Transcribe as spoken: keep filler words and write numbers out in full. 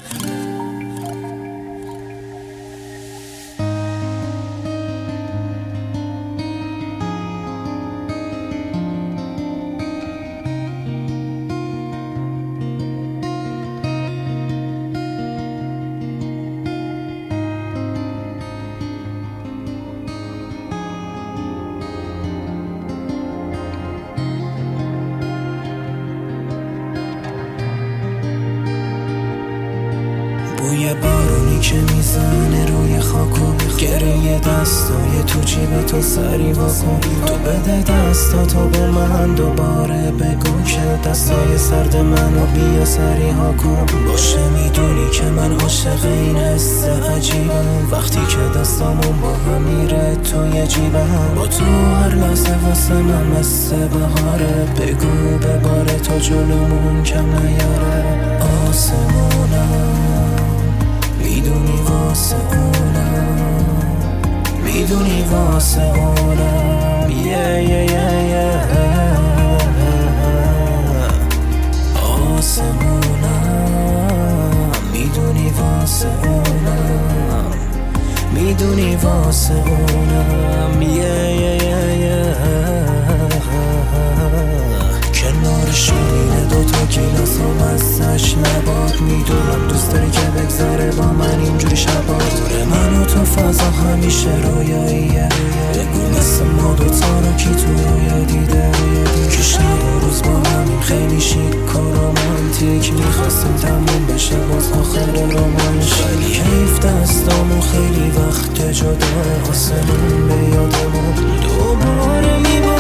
بوی بارونی که میزنه روی خاکو گریه دستای تو جیب تو سری واکن تو بده دستاتو به من دوباره بگو که دستای سرد منو بیا سری ها کن باشه میدونی که من عاشق این حس عجیبم وقتی که دستامون با هم میره توی جیبم با تو هر لحظه واسه من مثل بهاره بگو بباره تا جلومون کم نیاره آسمونم میدونی واسه اونم میدونی واسه اونم یه یه یه یه آسمونم میدونی واسه اونم میدونی واسه اونم یه یه یه یه کنار شیرینه دوتا گیلاس و مزهش نباد میدونم دوست داری که بگذره با من اینجوری شبا دوره من و تو فضا همیشه رویاییه بگو مثل ما دوتا رو کی تو رویا دیده که شب و روز با همین خیلی شیک و رومانتیک میخواستیم تموم بشه باز آخر رومانش خیلی حیف دستامون خیلی وقت جدا آسمون به یادمون دوباره میبا